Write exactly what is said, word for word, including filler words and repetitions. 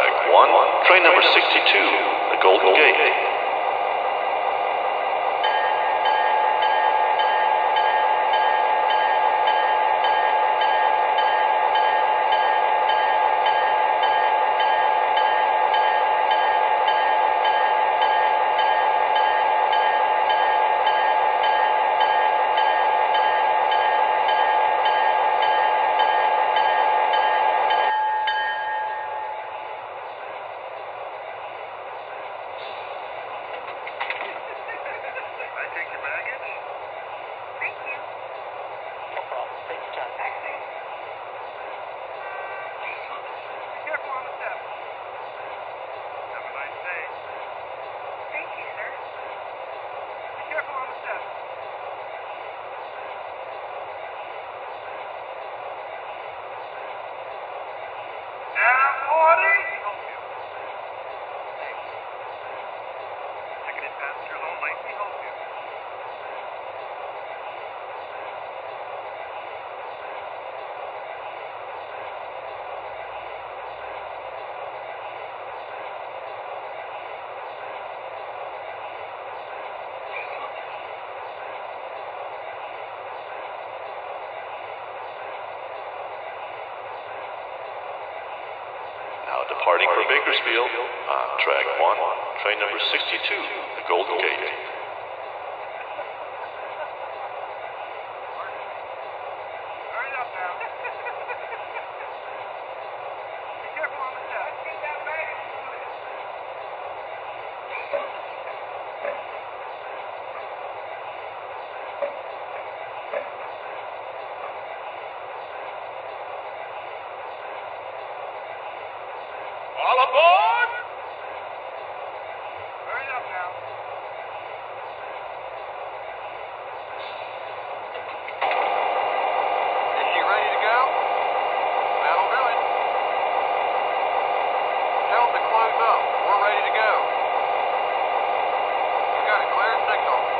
track one, train number sixty-two, the Golden Gate. Now departing for Bakersfield on track one, train number sixty-two, the Golden Gate. Hurry up now. Be careful on the step. Keep that bag moving. All aboard! Hurry up now. Is she ready to go? That'll do it. Tell them to close up. We're ready to go. You got a clear signal.